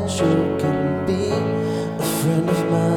that you can be a friend of mine.